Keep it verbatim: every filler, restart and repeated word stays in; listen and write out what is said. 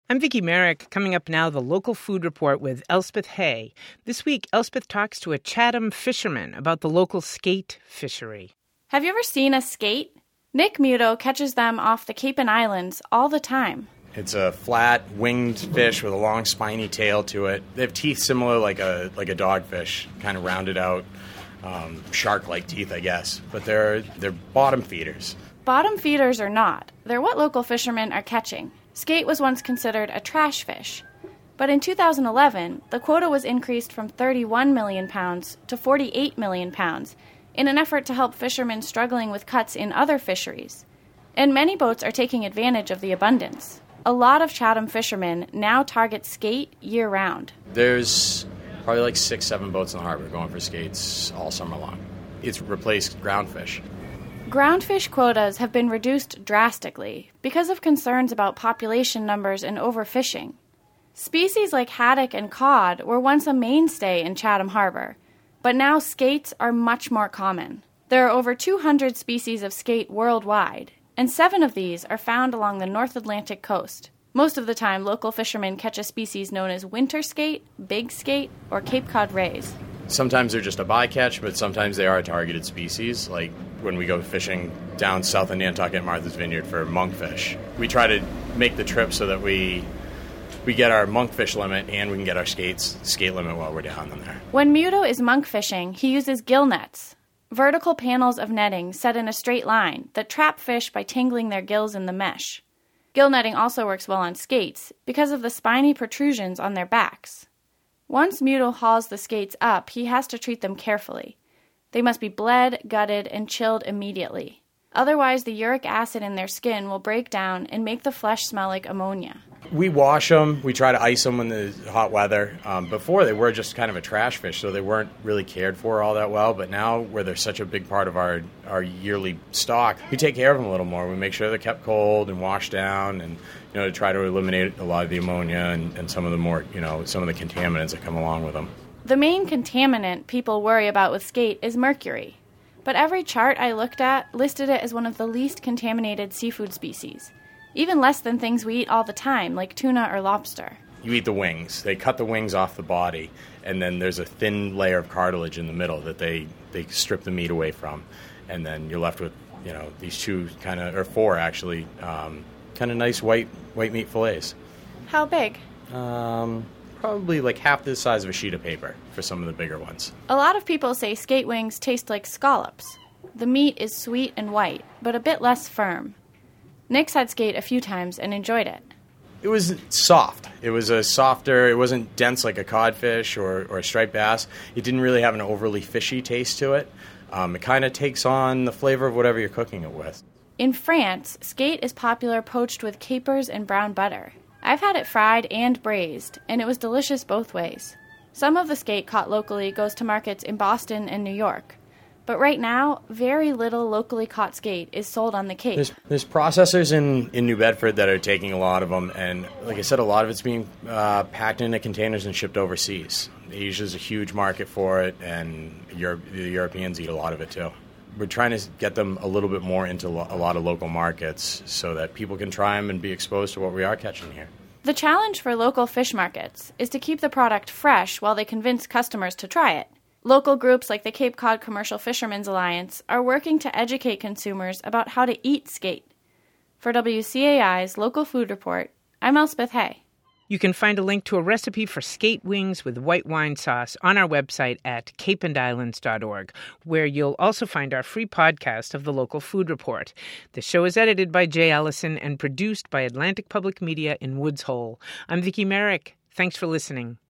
I'm Vicki Merrick. Coming up now, the local food report with Elspeth Hay. This week, Elspeth talks to a Chatham fisherman about the local skate fishery. Have you ever seen a skate? Nick Muto catches them off the Cape and Islands all the time. It's a flat, winged fish with a long, spiny tail to it. They have teeth similar like a like a dogfish, kind of rounded out, um, shark-like teeth, I guess. But they're they're bottom feeders. Bottom feeders or not, they're what local fishermen are catching. Skate was once considered a trash fish. But in two thousand eleven, the quota was increased from thirty-one million pounds to forty-eight million pounds in an effort to help fishermen struggling with cuts in other fisheries. And many boats are taking advantage of the abundance. A lot of Chatham fishermen now target skate year-round. There's probably like six, seven boats in the harbor going for skates all summer long. It's replaced groundfish. Groundfish quotas have been reduced drastically because of concerns about population numbers and overfishing. Species like haddock and cod were once a mainstay in Chatham Harbor, but now skates are much more common. There are over two hundred species of skate worldwide, and seven of these are found along the North Atlantic coast. Most of the time, local fishermen catch a species known as winter skate, big skate, or Cape Cod rays. Sometimes they're just a bycatch, but sometimes they are a targeted species, like when we go fishing down south in Nantucket, Martha's Vineyard for monkfish. We try to make the trip so that we we get our monkfish limit and we can get our skates skate limit while we're down in there. When Muto is monk fishing, he uses gill nets, vertical panels of netting set in a straight line that trap fish by tangling their gills in the mesh. Gill netting also works well on skates because of the spiny protrusions on their backs. Once Muto hauls the skates up, he has to treat them carefully. They must be bled, gutted, and chilled immediately. Otherwise, the uric acid in their skin will break down and make the flesh smell like ammonia. We wash them. We try to ice them in the hot weather. Um, before, they were just kind of a trash fish, so they weren't really cared for all that well. But now, where they're such a big part of our, our yearly stock, we take care of them a little more. We make sure they're kept cold and washed down, and you know, to try to eliminate a lot of the ammonia and, and some of the more, you know, some of the contaminants that come along with them. The main contaminant people worry about with skate is mercury. But every chart I looked at listed it as one of the least contaminated seafood species, even less than things we eat all the time, like tuna or lobster. You eat the wings. They cut the wings off the body, and then there's a thin layer of cartilage in the middle that they, they strip the meat away from. And then you're left with, you know, these two kind of, or four actually, um, kind of nice white white meat fillets. How big? Um... Probably like half the size of a sheet of paper for some of the bigger ones. A lot of people say skate wings taste like scallops. The meat is sweet and white, but a bit less firm. Nick's had skate a few times and enjoyed it. It was soft. It was a softer, it wasn't dense like a codfish or, or a striped bass. It didn't really have an overly fishy taste to it. Um, it kind of takes on the flavor of whatever you're cooking it with. In France, skate is popular poached with capers and brown butter. I've had it fried and braised, and it was delicious both ways. Some of the skate caught locally goes to markets in Boston and New York. But right now, very little locally caught skate is sold on the Cape. There's, there's processors in, in New Bedford that are taking a lot of them, and like I said, a lot of it's being uh, packed into containers and shipped overseas. Asia's a huge market for it, and Europe, the Europeans eat a lot of it too. We're trying to get them a little bit more into lo- a lot of local markets so that people can try them and be exposed to what we are catching here. The challenge for local fish markets is to keep the product fresh while they convince customers to try it. Local groups like the Cape Cod Commercial Fishermen's Alliance are working to educate consumers about how to eat skate. For W C A I's Local Food Report, I'm Elspeth Hay. You can find a link to a recipe for skate wings with white wine sauce on our website at cape and islands dot org, where you'll also find our free podcast of the Local Food Report. The show is edited by Jay Ellison and produced by Atlantic Public Media in Woods Hole. I'm Vicki Merrick. Thanks for listening.